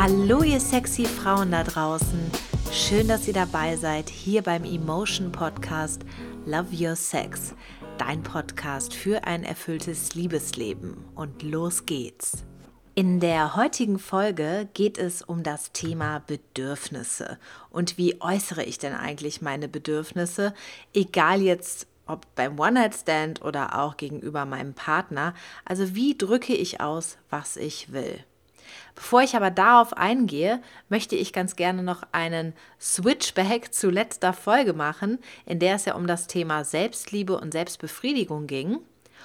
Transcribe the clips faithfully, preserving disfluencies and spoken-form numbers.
Hallo ihr sexy Frauen da draußen, schön, dass ihr dabei seid, hier beim Emotion Podcast Love Your Sex, dein Podcast für ein erfülltes Liebesleben und los geht's. In der heutigen Folge geht es um das Thema Bedürfnisse und wie äußere ich denn eigentlich meine Bedürfnisse, egal jetzt ob beim One-Night-Stand oder auch gegenüber meinem Partner, also wie drücke ich aus, was ich will. Bevor ich aber darauf eingehe, möchte ich ganz gerne noch einen Switchback zu letzter Folge machen, in der es ja um das Thema Selbstliebe und Selbstbefriedigung ging.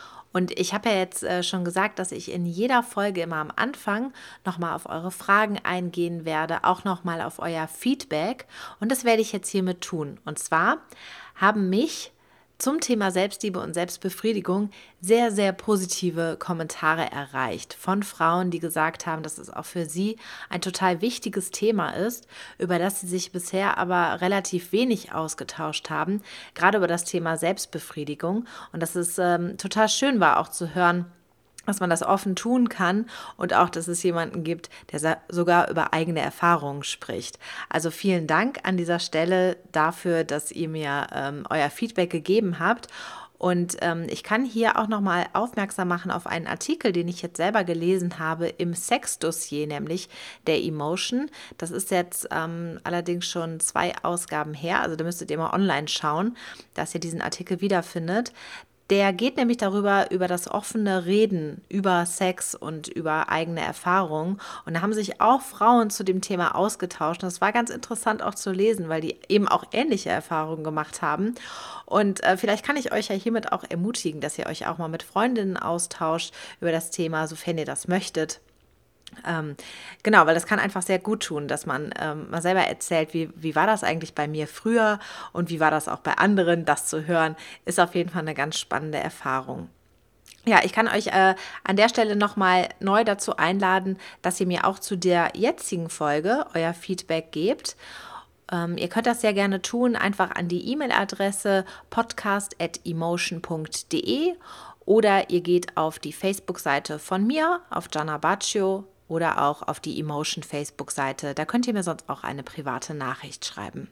Und ich habe ja jetzt äh, schon gesagt, dass ich in jeder Folge immer am Anfang nochmal auf eure Fragen eingehen werde, auch nochmal auf euer Feedback. Und das werde ich jetzt hiermit tun. Und zwar haben mich zum Thema Selbstliebe und Selbstbefriedigung sehr, sehr positive Kommentare erreicht von Frauen, die gesagt haben, dass es auch für sie ein total wichtiges Thema ist, über das sie sich bisher aber relativ wenig ausgetauscht haben, gerade über das Thema Selbstbefriedigung. Und dass es ähm, total schön war, auch zu hören, dass man das offen tun kann und auch, dass es jemanden gibt, der sogar über eigene Erfahrungen spricht. Also vielen Dank an dieser Stelle dafür, dass ihr mir ähm, euer Feedback gegeben habt. Und ähm, ich kann hier auch nochmal aufmerksam machen auf einen Artikel, den ich jetzt selber gelesen habe im Sex-Dossier, nämlich der Emotion. Das ist jetzt ähm, allerdings schon zwei Ausgaben her, also da müsstet ihr mal online schauen, dass ihr diesen Artikel wiederfindet. Der geht nämlich darüber, über das offene Reden über Sex und über eigene Erfahrungen. Und da haben sich auch Frauen zu dem Thema ausgetauscht. Und das war ganz interessant auch zu lesen, weil die eben auch ähnliche Erfahrungen gemacht haben. Und äh, vielleicht kann ich euch ja hiermit auch ermutigen, dass ihr euch auch mal mit Freundinnen austauscht über das Thema, sofern ihr das möchtet. Ähm, genau, weil das kann einfach sehr gut tun, dass man ähm, mal selber erzählt, wie, wie war das eigentlich bei mir früher und wie war das auch bei anderen. Das zu hören, ist auf jeden Fall eine ganz spannende Erfahrung. Ja, ich kann euch äh, an der Stelle nochmal neu dazu einladen, dass ihr mir auch zu der jetzigen Folge euer Feedback gebt. Ähm, ihr könnt das sehr gerne tun, einfach an die E-Mail-Adresse podcast at emotion punkt de oder ihr geht auf die Facebook-Seite von mir, auf Gianna Baccio, oder auch auf die Emotion Facebook-Seite. Da könnt ihr mir sonst auch eine private Nachricht schreiben.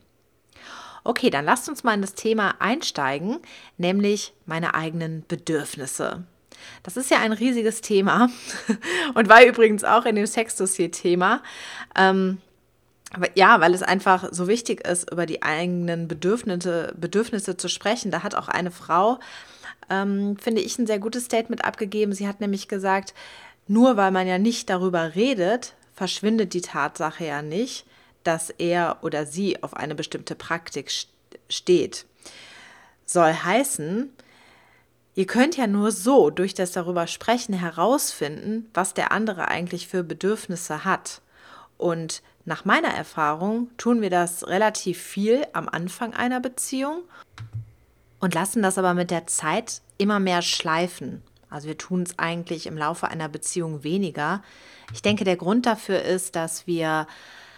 Okay, dann lasst uns mal in das Thema einsteigen, nämlich meine eigenen Bedürfnisse. Das ist ja ein riesiges Thema und war übrigens auch in dem Sex-Dossier Thema. Ähm, ja, weil es einfach so wichtig ist, über die eigenen Bedürfnisse, Bedürfnisse zu sprechen. Da hat auch eine Frau, ähm, finde ich, ein sehr gutes Statement abgegeben. Sie hat nämlich gesagt, nur weil man ja nicht darüber redet, verschwindet die Tatsache ja nicht, dass er oder sie auf eine bestimmte Praktik steht. Soll heißen, ihr könnt ja nur so durch das darüber sprechen herausfinden, was der andere eigentlich für Bedürfnisse hat. Und nach meiner Erfahrung tun wir das relativ viel am Anfang einer Beziehung und lassen das aber mit der Zeit immer mehr schleifen. Also wir tun es eigentlich im Laufe einer Beziehung weniger. Ich denke, der Grund dafür ist, dass wir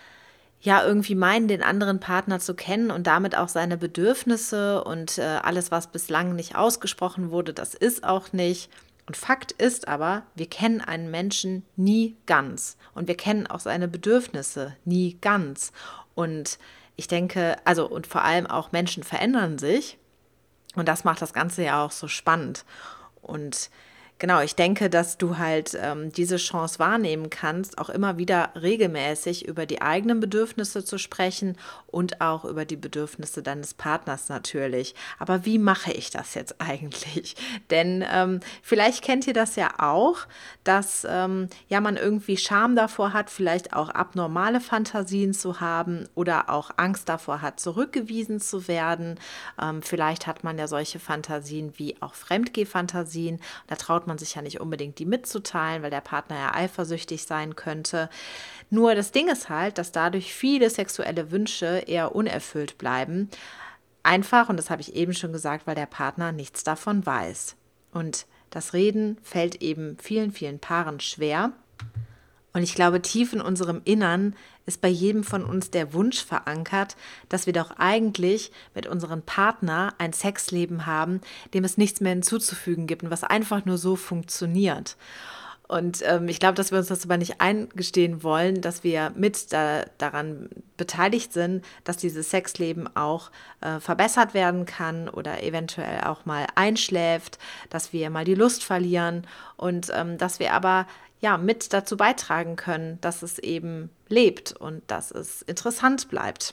ja irgendwie meinen, den anderen Partner zu kennen und damit auch seine Bedürfnisse und äh, alles, was bislang nicht ausgesprochen wurde, das ist auch nicht. Und Fakt ist aber, wir kennen einen Menschen nie ganz und wir kennen auch seine Bedürfnisse nie ganz. Und ich denke, also und vor allem auch Menschen verändern sich und das macht das Ganze ja auch so spannend. Und genau, ich denke, dass du halt ähm, diese Chance wahrnehmen kannst, auch immer wieder regelmäßig über die eigenen Bedürfnisse zu sprechen und auch über die Bedürfnisse deines Partners natürlich. Aber wie mache ich das jetzt eigentlich? Denn ähm, vielleicht kennt ihr das ja auch, dass ähm, ja man irgendwie Scham davor hat, vielleicht auch abnormale Fantasien zu haben oder auch Angst davor hat, zurückgewiesen zu werden. Ähm, vielleicht hat man ja solche Fantasien wie auch Fremdgeh-Fantasien. Da traut man sich ja nicht unbedingt die mitzuteilen, weil der Partner ja eifersüchtig sein könnte. Nur das Ding ist halt, dass dadurch viele sexuelle Wünsche eher unerfüllt bleiben. Einfach, und das habe ich eben schon gesagt, weil der Partner nichts davon weiß. Und das Reden fällt eben vielen, vielen Paaren schwer. Und ich glaube, tief in unserem Innern ist bei jedem von uns der Wunsch verankert, dass wir doch eigentlich mit unserem Partner ein Sexleben haben, dem es nichts mehr hinzuzufügen gibt und was einfach nur so funktioniert. Und ähm, ich glaube, dass wir uns das aber nicht eingestehen wollen, dass wir mit da, daran beteiligt sind, dass dieses Sexleben auch äh, verbessert werden kann oder eventuell auch mal einschläft, dass wir mal die Lust verlieren und ähm, dass wir aber ja mit dazu beitragen können, dass es eben lebt und dass es interessant bleibt.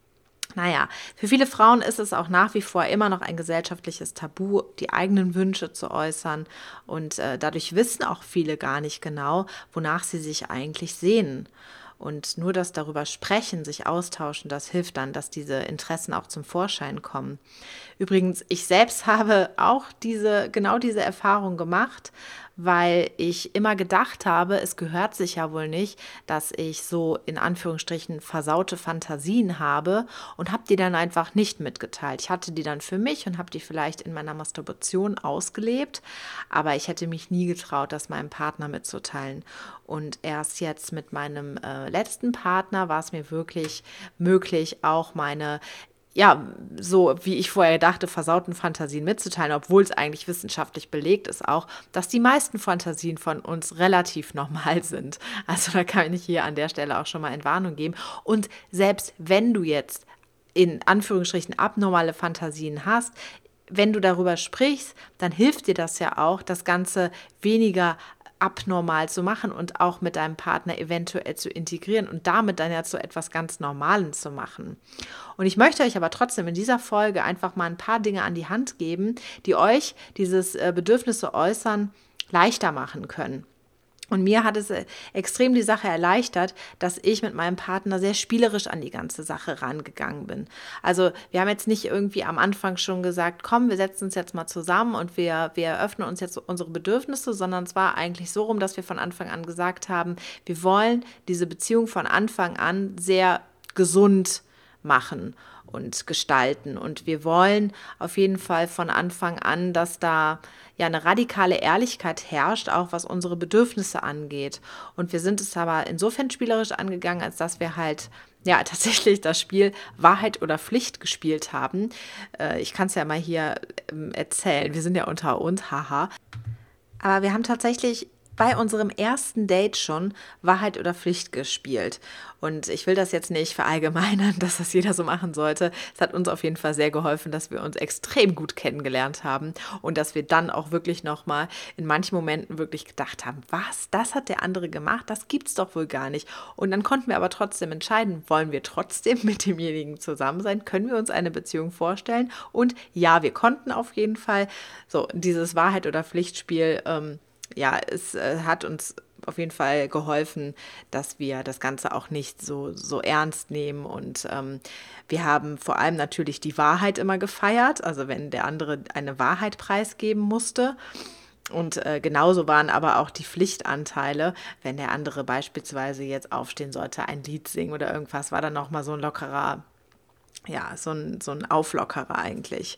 Naja, für viele Frauen ist es auch nach wie vor immer noch ein gesellschaftliches Tabu, die eigenen Wünsche zu äußern. Und äh, dadurch wissen auch viele gar nicht genau, wonach sie sich eigentlich sehnen. Und nur das darüber sprechen, sich austauschen, das hilft dann, dass diese Interessen auch zum Vorschein kommen. Übrigens, ich selbst habe auch diese, genau diese Erfahrung gemacht, weil ich immer gedacht habe, es gehört sich ja wohl nicht, dass ich so in Anführungsstrichen versaute Fantasien habe und habe die dann einfach nicht mitgeteilt. Ich hatte die dann für mich und habe die vielleicht in meiner Masturbation ausgelebt, aber ich hätte mich nie getraut, das meinem Partner mitzuteilen. Und erst jetzt mit meinem äh, letzten Partner war es mir wirklich möglich, auch meine ja, so wie ich vorher dachte, versauten Fantasien mitzuteilen, obwohl es eigentlich wissenschaftlich belegt ist auch, dass die meisten Fantasien von uns relativ normal sind. Also da kann ich hier an der Stelle auch schon mal Entwarnung geben. Und selbst wenn du jetzt in Anführungsstrichen abnormale Fantasien hast, wenn du darüber sprichst, dann hilft dir das ja auch, das Ganze weniger abnormal zu machen und auch mit deinem Partner eventuell zu integrieren und damit dann ja zu etwas ganz Normalem zu machen. Und ich möchte euch aber trotzdem in dieser Folge einfach mal ein paar Dinge an die Hand geben, die euch dieses äh, Bedürfnisse äußern leichter machen können. Und mir hat es extrem die Sache erleichtert, dass ich mit meinem Partner sehr spielerisch an die ganze Sache rangegangen bin. Also wir haben jetzt nicht irgendwie am Anfang schon gesagt, komm, wir setzen uns jetzt mal zusammen und wir, wir eröffnen uns jetzt unsere Bedürfnisse, sondern es war eigentlich so rum, dass wir von Anfang an gesagt haben, wir wollen diese Beziehung von Anfang an sehr gesund machen und gestalten. Und wir wollen auf jeden Fall von Anfang an, dass da ja eine radikale Ehrlichkeit herrscht, auch was unsere Bedürfnisse angeht. Und wir sind es aber insofern spielerisch angegangen, als dass wir halt ja tatsächlich das Spiel Wahrheit oder Pflicht gespielt haben. Äh, ich kann es ja mal hier ähm, erzählen. Wir sind ja unter uns, haha. Aber wir haben tatsächlich bei unserem ersten Date schon Wahrheit oder Pflicht gespielt. Und ich will das jetzt nicht verallgemeinern, dass das jeder so machen sollte. Es hat uns auf jeden Fall sehr geholfen, dass wir uns extrem gut kennengelernt haben und dass wir dann auch wirklich nochmal in manchen Momenten wirklich gedacht haben, was, das hat der andere gemacht, das gibt's doch wohl gar nicht. Und dann konnten wir aber trotzdem entscheiden, wollen wir trotzdem mit demjenigen zusammen sein, können wir uns eine Beziehung vorstellen? Und ja, wir konnten auf jeden Fall. So, dieses Wahrheit oder Pflichtspiel, ähm, ja, es äh, hat uns auf jeden Fall geholfen, dass wir das Ganze auch nicht so, so ernst nehmen. Und ähm, wir haben vor allem natürlich die Wahrheit immer gefeiert, also wenn der andere eine Wahrheit preisgeben musste. Und äh, genauso waren aber auch die Pflichtanteile, wenn der andere beispielsweise jetzt aufstehen sollte, ein Lied singen oder irgendwas, war dann nochmal so ein lockerer, ja, so ein, so ein Auflockerer eigentlich.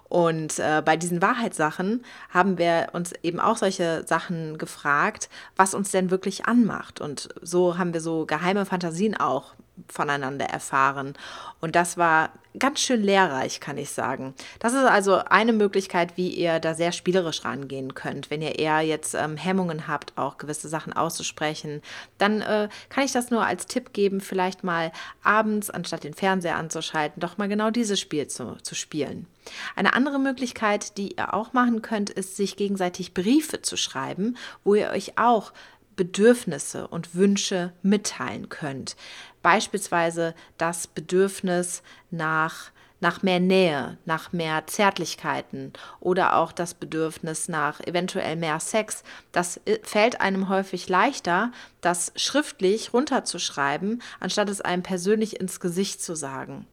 Und äh, bei diesen Wahrheitssachen haben wir uns eben auch solche Sachen gefragt, was uns denn wirklich anmacht. Und so haben wir so geheime Fantasien auch voneinander erfahren. Und das war ganz schön lehrreich, kann ich sagen. Das ist also eine Möglichkeit, wie ihr da sehr spielerisch rangehen könnt. Wenn ihr eher jetzt ähm, Hemmungen habt, auch gewisse Sachen auszusprechen, dann äh, kann ich das nur als Tipp geben, vielleicht mal abends, anstatt den Fernseher anzuschalten, doch mal genau dieses Spiel zu, zu spielen. Eine andere Möglichkeit, die ihr auch machen könnt, ist, sich gegenseitig Briefe zu schreiben, wo ihr euch auch Bedürfnisse und Wünsche mitteilen könnt. Beispielsweise das Bedürfnis nach, nach mehr Nähe, nach mehr Zärtlichkeiten oder auch das Bedürfnis nach eventuell mehr Sex. Das fällt einem häufig leichter, das schriftlich runterzuschreiben, anstatt es einem persönlich ins Gesicht zu sagen.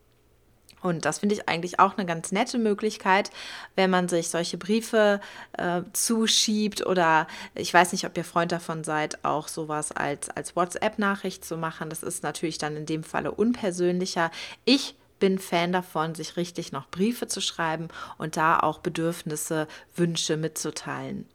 Und das finde ich eigentlich auch eine ganz nette Möglichkeit, wenn man sich solche Briefe äh, zuschiebt oder ich weiß nicht, ob ihr Freund davon seid, auch sowas als, als WhatsApp-Nachricht zu machen. Das ist natürlich dann in dem Falle unpersönlicher. Ich bin Fan davon, sich richtig noch Briefe zu schreiben und da auch Bedürfnisse, Wünsche mitzuteilen.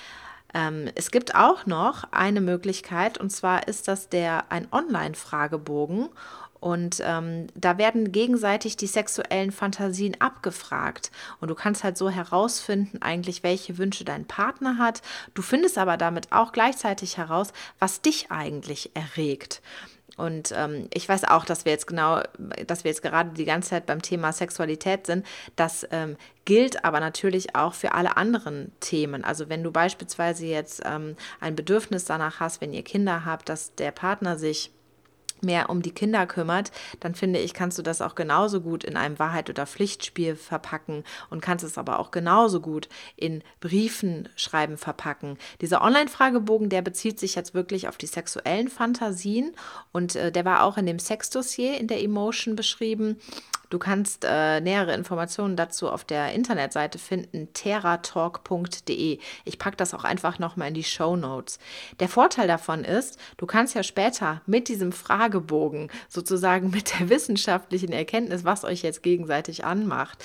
Ähm, es gibt auch noch eine Möglichkeit und zwar ist das der ein Online-Fragebogen. Und ähm, da werden gegenseitig die sexuellen Fantasien abgefragt. Und du kannst halt so herausfinden, eigentlich, welche Wünsche dein Partner hat. Du findest aber damit auch gleichzeitig heraus, was dich eigentlich erregt. Und ähm, ich weiß auch, dass wir jetzt genau, dass wir jetzt gerade die ganze Zeit beim Thema Sexualität sind. Das ähm, gilt aber natürlich auch für alle anderen Themen. Also wenn du beispielsweise jetzt ähm, ein Bedürfnis danach hast, wenn ihr Kinder habt, dass der Partner sich mehr um die Kinder kümmert, dann finde ich, kannst du das auch genauso gut in einem Wahrheit- oder Pflichtspiel verpacken und kannst es aber auch genauso gut in Briefen schreiben verpacken. Dieser Online-Fragebogen, der bezieht sich jetzt wirklich auf die sexuellen Fantasien und äh, der war auch in dem Sexdossier in der Emotion beschrieben. Du kannst äh, nähere Informationen dazu auf der Internetseite finden, teratalk punkt de. Ich packe das auch einfach nochmal in die Shownotes. Der Vorteil davon ist, du kannst ja später mit diesem Fragebogen, sozusagen mit der wissenschaftlichen Erkenntnis, was euch jetzt gegenseitig anmacht,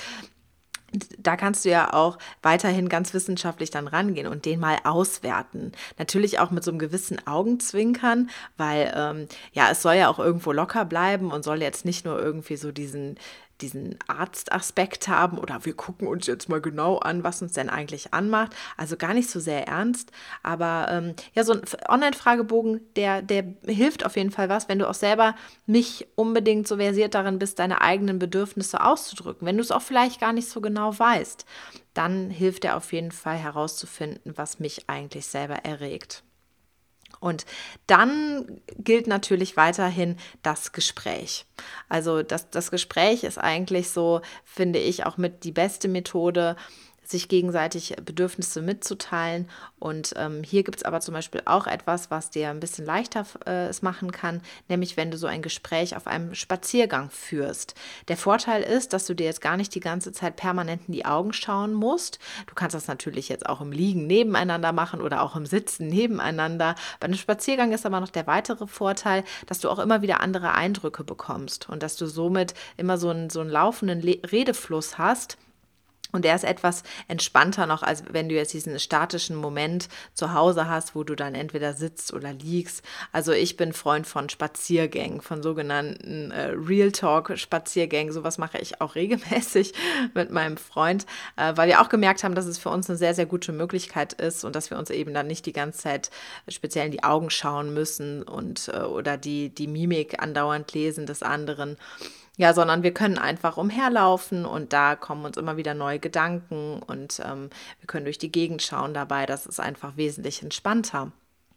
da kannst du ja auch weiterhin ganz wissenschaftlich dann rangehen und den mal auswerten. Natürlich auch mit so einem gewissen Augenzwinkern, weil ähm, ja, es soll ja auch irgendwo locker bleiben und soll jetzt nicht nur irgendwie so diesen, diesen Arztaspekt haben oder wir gucken uns jetzt mal genau an, was uns denn eigentlich anmacht. Also gar nicht so sehr ernst, aber ähm, ja, so ein Online-Fragebogen, der, der hilft auf jeden Fall was, wenn du auch selber nicht unbedingt so versiert darin bist, deine eigenen Bedürfnisse auszudrücken. Wenn du es auch vielleicht gar nicht so genau weißt, dann hilft er auf jeden Fall herauszufinden, was mich eigentlich selber erregt. Und dann gilt natürlich weiterhin das Gespräch. Also das, das Gespräch ist eigentlich so, finde ich, auch mit die beste Methode, sich gegenseitig Bedürfnisse mitzuteilen. Und ähm, hier gibt es aber zum Beispiel auch etwas, was dir ein bisschen leichter äh, es machen kann, nämlich wenn du so ein Gespräch auf einem Spaziergang führst. Der Vorteil ist, dass du dir jetzt gar nicht die ganze Zeit permanent in die Augen schauen musst. Du kannst das natürlich jetzt auch im Liegen nebeneinander machen oder auch im Sitzen nebeneinander. Bei einem Spaziergang ist aber noch der weitere Vorteil, dass du auch immer wieder andere Eindrücke bekommst und dass du somit immer so einen, so einen laufenden Le- Redefluss hast. Und der ist etwas entspannter noch, als wenn du jetzt diesen statischen Moment zu Hause hast, wo du dann entweder sitzt oder liegst. Also ich bin Freund von Spaziergängen, von sogenannten äh, Real Talk Spaziergängen. Sowas mache ich auch regelmäßig mit meinem Freund, äh, weil wir auch gemerkt haben, dass es für uns eine sehr, sehr gute Möglichkeit ist und dass wir uns eben dann nicht die ganze Zeit speziell in die Augen schauen müssen und äh, oder die, die Mimik andauernd lesen des anderen. Ja, sondern wir können einfach umherlaufen und da kommen uns immer wieder neue Gedanken und ähm, wir können durch die Gegend schauen dabei. Das ist einfach wesentlich entspannter.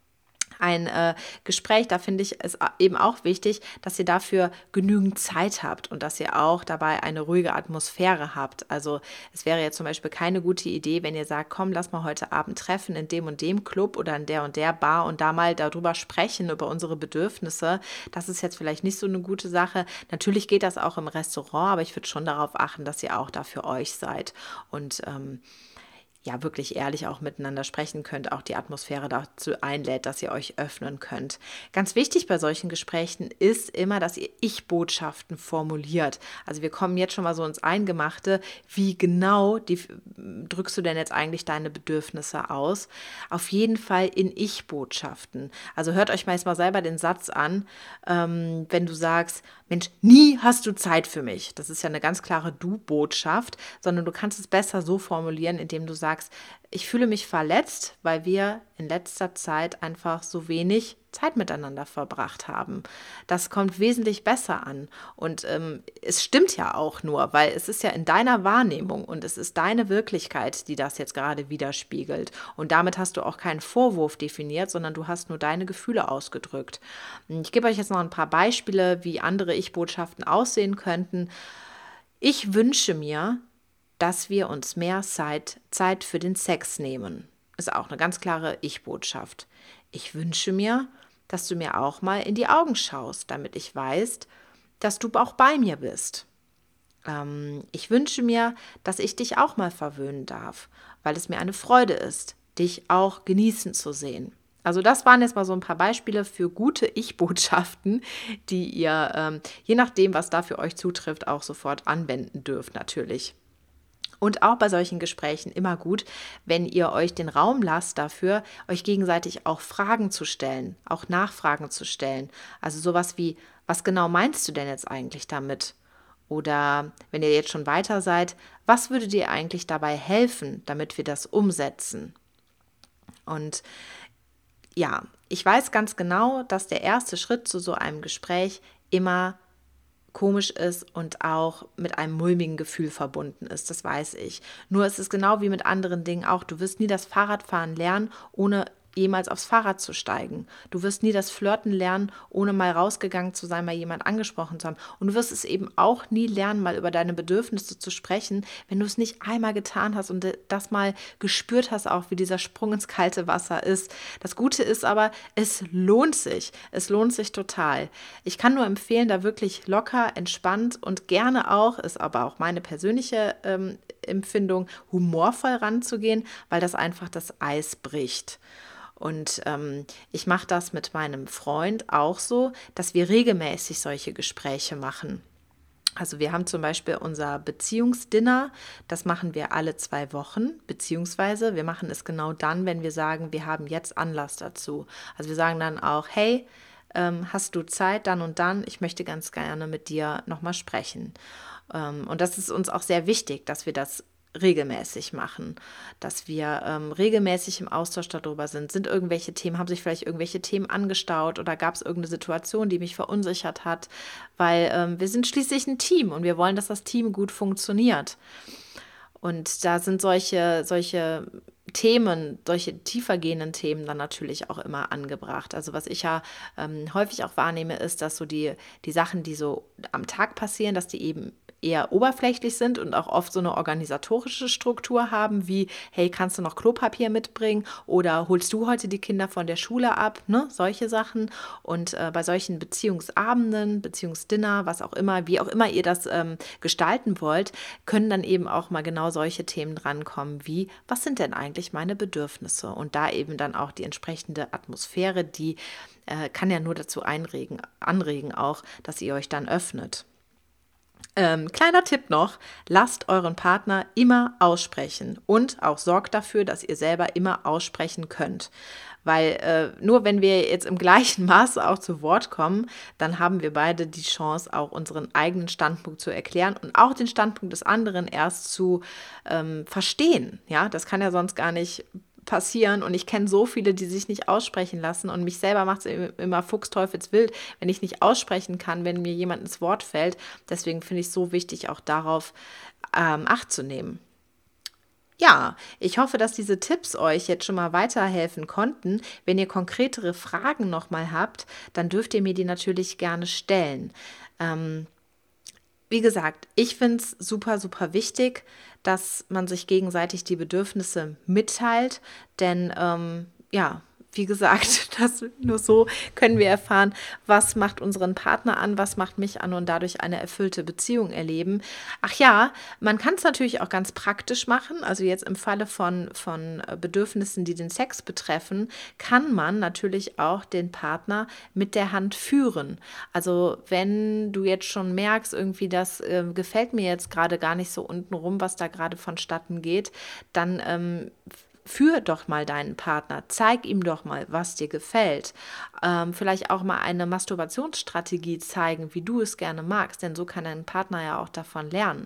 Ein äh, Gespräch, da finde ich es eben auch wichtig, dass ihr dafür genügend Zeit habt und dass ihr auch dabei eine ruhige Atmosphäre habt. Also es wäre jetzt zum Beispiel keine gute Idee, wenn ihr sagt, komm, lass mal heute Abend treffen in dem und dem Club oder in der und der Bar und da mal darüber sprechen, über unsere Bedürfnisse. Das ist jetzt vielleicht nicht so eine gute Sache. Natürlich geht das auch im Restaurant, aber ich würde schon darauf achten, dass ihr auch da für euch seid und ähm, ja, wirklich ehrlich auch miteinander sprechen könnt, auch die Atmosphäre dazu einlädt, dass ihr euch öffnen könnt. Ganz wichtig bei solchen Gesprächen ist immer, dass ihr Ich-Botschaften formuliert. Also wir kommen jetzt schon mal so ins Eingemachte, wie genau die, drückst du denn jetzt eigentlich deine Bedürfnisse aus? Auf jeden Fall in Ich-Botschaften. Also hört euch mal selber den Satz an, ähm, wenn du sagst, Mensch, nie hast du Zeit für mich. Das ist ja eine ganz klare Du-Botschaft, sondern du kannst es besser so formulieren, indem du sagst, ich fühle mich verletzt, weil wir in letzter Zeit einfach so wenig Zeit miteinander verbracht haben. Das kommt wesentlich besser an. Und ähm, es stimmt ja auch nur, weil es ist ja in deiner Wahrnehmung und es ist deine Wirklichkeit, die das jetzt gerade widerspiegelt. Und damit hast du auch keinen Vorwurf definiert, sondern du hast nur deine Gefühle ausgedrückt. Ich gebe euch jetzt noch ein paar Beispiele, wie andere Ich-Botschaften aussehen könnten. Ich wünsche mir, dass wir uns mehr Zeit, Zeit für den Sex nehmen. Ist auch eine ganz klare Ich-Botschaft. Ich wünsche mir, dass du mir auch mal in die Augen schaust, damit ich weiß, dass du auch bei mir bist. Ähm, ich wünsche mir, dass ich dich auch mal verwöhnen darf, weil es mir eine Freude ist, dich auch genießen zu sehen. Also das waren jetzt mal so ein paar Beispiele für gute Ich-Botschaften, die ihr, ähm, je nachdem, was da für euch zutrifft, auch sofort anwenden dürft natürlich. Und auch bei solchen Gesprächen immer gut, wenn ihr euch den Raum lasst dafür, euch gegenseitig auch Fragen zu stellen, auch Nachfragen zu stellen. Also sowas wie, was genau meinst du denn jetzt eigentlich damit? Oder wenn ihr jetzt schon weiter seid, was würde dir eigentlich dabei helfen, damit wir das umsetzen? Und ja, ich weiß ganz genau, dass der erste Schritt zu so einem Gespräch immer komisch ist und auch mit einem mulmigen Gefühl verbunden ist, das weiß ich. Nur ist es genau wie mit anderen Dingen auch. Du wirst nie das Fahrradfahren lernen, ohne jemals aufs Fahrrad zu steigen. Du wirst nie das Flirten lernen, ohne mal rausgegangen zu sein, mal jemand angesprochen zu haben. Und du wirst es eben auch nie lernen, mal über deine Bedürfnisse zu sprechen, wenn du es nicht einmal getan hast und das mal gespürt hast, auch wie dieser Sprung ins kalte Wasser ist. Das Gute ist aber, es lohnt sich. Es lohnt sich total. Ich kann nur empfehlen, da wirklich locker, entspannt und gerne auch, ist aber auch meine persönliche ähm, Empfindung, humorvoll ranzugehen, weil das einfach das Eis bricht. Und ähm, ich mache das mit meinem Freund auch so, dass wir regelmäßig solche Gespräche machen. Also wir haben zum Beispiel unser Beziehungsdinner, das machen wir alle zwei Wochen, beziehungsweise wir machen es genau dann, wenn wir sagen, wir haben jetzt Anlass dazu. Also wir sagen dann auch, hey, ähm, hast du Zeit dann und dann? Ich möchte ganz gerne mit dir nochmal sprechen. Ähm, und das ist uns auch sehr wichtig, dass wir das regelmäßig machen, dass wir ähm, regelmäßig im Austausch darüber sind. Sind irgendwelche Themen, haben sich vielleicht irgendwelche Themen angestaut oder gab es irgendeine Situation, die mich verunsichert hat, weil ähm, wir sind schließlich ein Team und wir wollen, dass das Team gut funktioniert. Und da sind solche, solche Themen, solche tiefergehenden Themen dann natürlich auch immer angebracht. Also was ich ja ähm, häufig auch wahrnehme, ist, dass so die, die Sachen, die so am Tag passieren, dass die eben eher oberflächlich sind und auch oft so eine organisatorische Struktur haben, wie, hey, kannst du noch Klopapier mitbringen oder holst du heute die Kinder von der Schule ab, ne? Solche Sachen. Und äh, bei solchen Beziehungsabenden, Beziehungsdinner, was auch immer, wie auch immer ihr das ähm, gestalten wollt, können dann eben auch mal genau solche Themen drankommen, wie, was sind denn eigentlich meine Bedürfnisse? Und da eben dann auch die entsprechende Atmosphäre, die äh, kann ja nur dazu einregen, anregen auch, dass ihr euch dann öffnet. Ähm, kleiner Tipp noch, lasst euren Partner immer aussprechen und auch sorgt dafür, dass ihr selber immer aussprechen könnt. Weil äh, nur wenn wir jetzt im gleichen Maße auch zu Wort kommen, dann haben wir beide die Chance, auch unseren eigenen Standpunkt zu erklären und auch den Standpunkt des anderen erst zu ähm, verstehen. Ja, das kann ja sonst gar nicht passieren und ich kenne so viele, die sich nicht aussprechen lassen und mich selber macht es immer fuchsteufelswild, wenn ich nicht aussprechen kann, wenn mir jemand ins Wort fällt. Deswegen finde ich es so wichtig, auch darauf ähm, Acht zu nehmen. Ja, ich hoffe, dass diese Tipps euch jetzt schon mal weiterhelfen konnten. Wenn ihr konkretere Fragen nochmal habt, dann dürft ihr mir die natürlich gerne stellen. Ähm, Wie gesagt, ich finde es super, super wichtig, dass man sich gegenseitig die Bedürfnisse mitteilt, denn ähm, ja, wie gesagt, das, nur so können wir erfahren, was macht unseren Partner an, was macht mich an und dadurch eine erfüllte Beziehung erleben. Ach ja, man kann es natürlich auch ganz praktisch machen, also jetzt im Falle von, von Bedürfnissen, die den Sex betreffen, kann man natürlich auch den Partner mit der Hand führen. Also wenn du jetzt schon merkst, irgendwie das äh, gefällt mir jetzt gerade gar nicht so untenrum, was da gerade vonstatten geht, dann ähm, führ doch mal deinen Partner, zeig ihm doch mal, was dir gefällt. Ähm, vielleicht auch mal eine Masturbationsstrategie zeigen, wie du es gerne magst, denn so kann dein Partner ja auch davon lernen.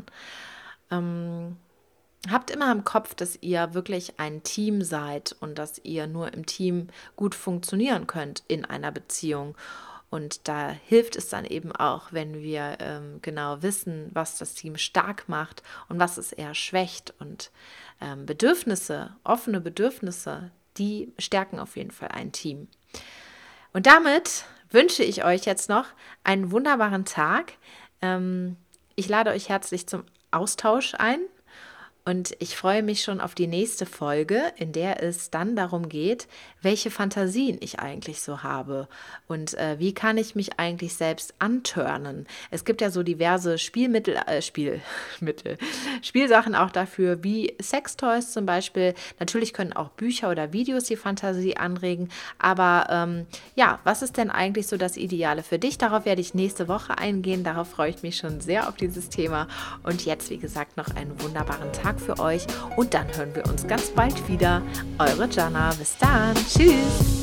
Ähm, habt immer im Kopf, dass ihr wirklich ein Team seid und dass ihr nur im Team gut funktionieren könnt in einer Beziehung. Und da hilft es dann eben auch, wenn wir ähm, genau wissen, was das Team stark macht und was es eher schwächt. Und ähm, Bedürfnisse, offene Bedürfnisse, die stärken auf jeden Fall ein Team. Und damit wünsche ich euch jetzt noch einen wunderbaren Tag. Ähm, ich lade euch herzlich zum Austausch ein. Und ich freue mich schon auf die nächste Folge, in der es dann darum geht, welche Fantasien ich eigentlich so habe und äh, wie kann ich mich eigentlich selbst antörnen. Es gibt ja so diverse Spielmittel, äh, Spielmittel, Spielsachen auch dafür, wie Sextoys zum Beispiel. Natürlich können auch Bücher oder Videos die Fantasie anregen, aber ähm, ja, was ist denn eigentlich so das Ideale für dich? Darauf werde ich nächste Woche eingehen, darauf freue ich mich schon sehr auf dieses Thema. Und jetzt, wie gesagt, noch einen wunderbaren Tag Tag für euch und dann hören wir uns ganz bald wieder. Eure Jana, bis dann. Tschüss.